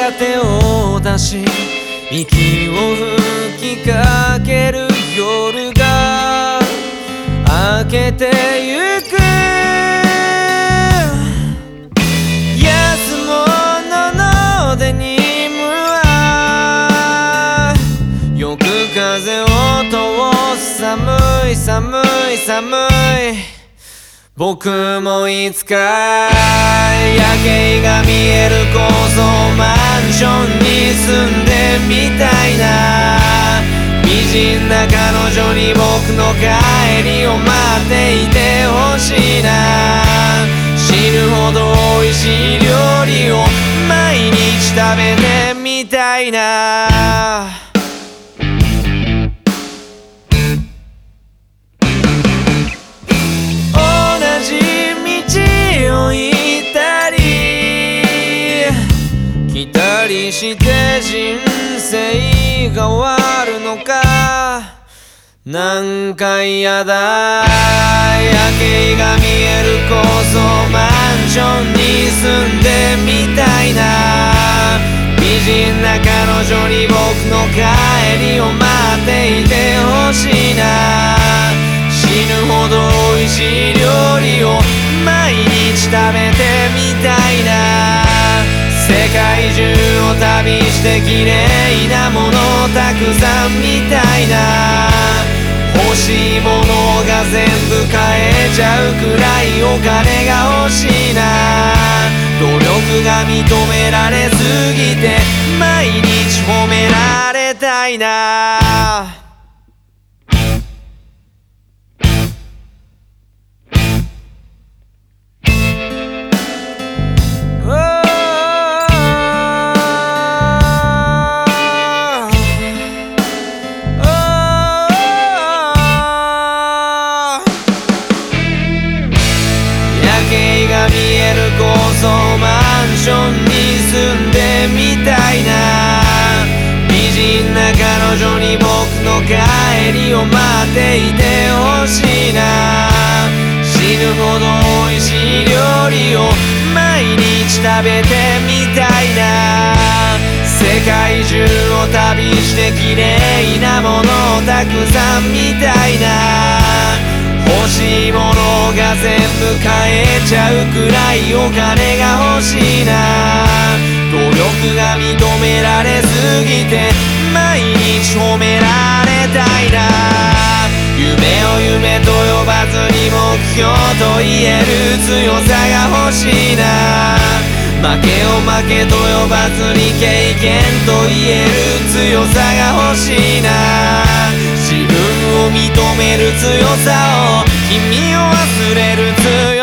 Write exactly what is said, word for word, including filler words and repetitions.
から手を出し息を吹きかける夜が明けてゆく。安物のデニムはよく風を通す。寒い寒い寒い。僕もいつか夜景が見える高層マンションに住んでみたいな。美人な彼女に僕の帰りを待っていてほしいな。死ぬほど美味しい料理を毎日食べてみたいな。来たりして人生が終わるのか。なんか嫌だ。夜景が見える高層マンションに住んでみたいな。美人な彼女に僕の帰りを待っていてほしいな。死ぬほど美味しい料理を毎日食べてみたいな。世界中を旅して綺麗なものをたくさん見たいな。欲しいものが全部買えちゃうくらいお金が欲しいな。努力が認められすぎて毎日褒められたいな。見える高層マンションに住んでみたいな。美人な彼女に僕の帰りを待っていてほしいな。死ぬほど美味しい料理を毎日食べてみたいな。世界中を旅して綺麗なものをたくさん見たいな。欲しいものが全部買えちゃうくらいお金が欲しいな。努力が認められすぎて毎日褒められたいな。夢を夢と呼ばずに目標と言える強さが欲しいな。負けを負けと呼ばずに経験と言える強さが欲しいな。自分を認める強さを君を忘れる強さ